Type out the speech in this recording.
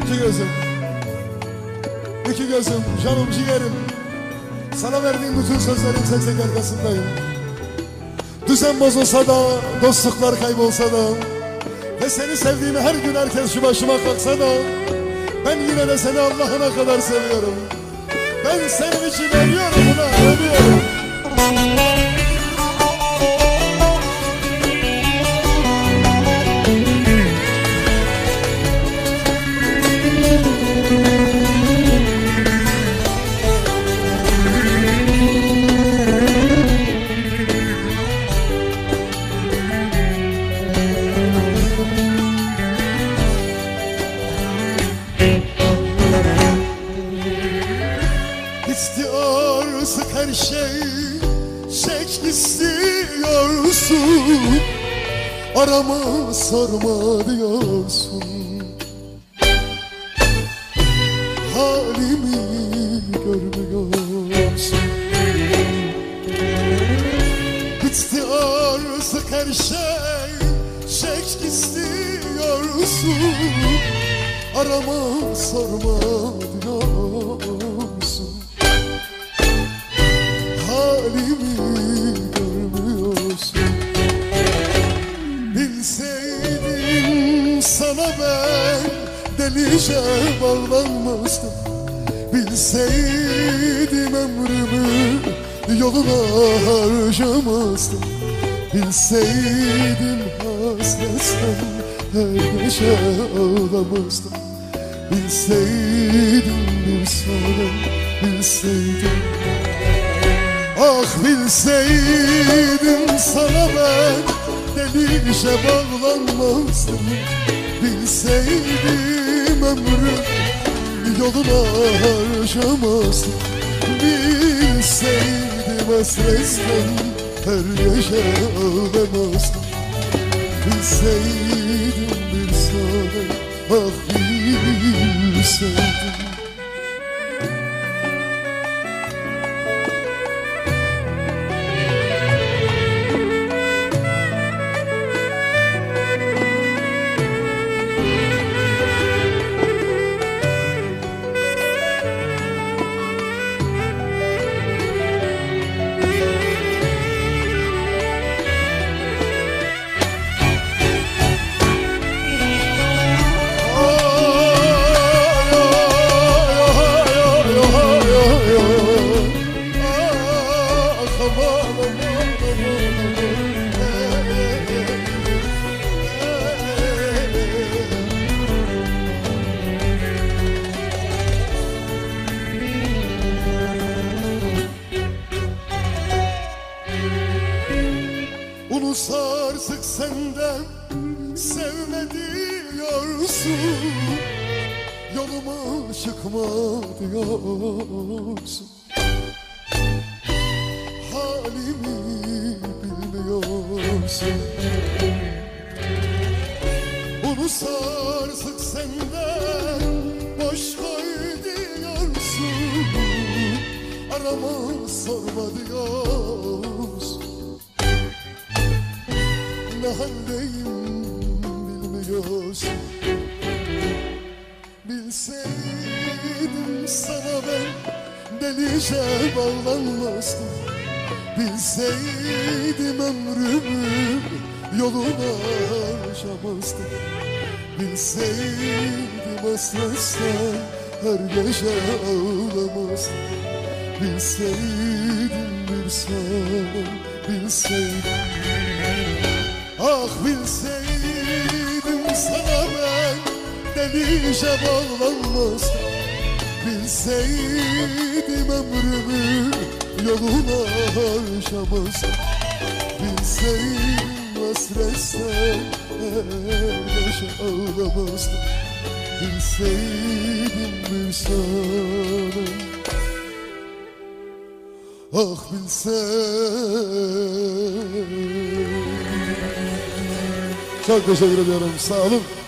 İki gözüm, canım ciğerim, sana verdiğim bütün sözlerin tek tek arkasındayım. Düzen bozulsa da, dostluklar kaybolsa da ve seni sevdiğimi her gün herkes şu başıma kalksa da ben yine de seni Allah'ına kadar seviyorum. Ben senin için ölüyorum, buna ölüyorum. İstiyorsun her şey, çek istiyorsun, arama sorma diyorsun. Halimi görmüyorsun. İstiyorsun her şey, çek istiyorsun, arama sorma diyorsun. Halimi görmüyorsun. Bilseydim sana ben delice bağlanmazdım. Bilseydim ömrümü yoluna harcamazdım. Bilseydim hasretten her gece ağlamazdım. Bilseydim bir sana, bilseydim. Ah bilseydim sana ben delice bağlanmazdım. Bilseydim ömrüm yoluna harcamazdım. Bilseydim hasretten her gece ağlamazdım. Bilseydim bir sana, ah bilseydim. Unus artık senden sevme diyorsun, yoluma çıkma diyorsun. Halimi bilmiyorsun. Unus artık senden boş koy diyorsun, arama sorma diyorsun. Ne haldeyim bilmiyorsun. Bilseydim sana ben delice bağlanmazdım. Bilseydim ömrümü yoluna harcamazdım. Bilseydim hasretten her gece ağlamazdım. Bilseydim bir sana, bilseydim. Ah bilseydim sana ben delice bağlanmazdım. Bilseydim ömrümü yoluna harcamazdım. Bilseydim hasretten her gece ağlamazdım. Bilseydim bir sana, ah bilseydim. Çok teşekkür ediyorum, sağ olun.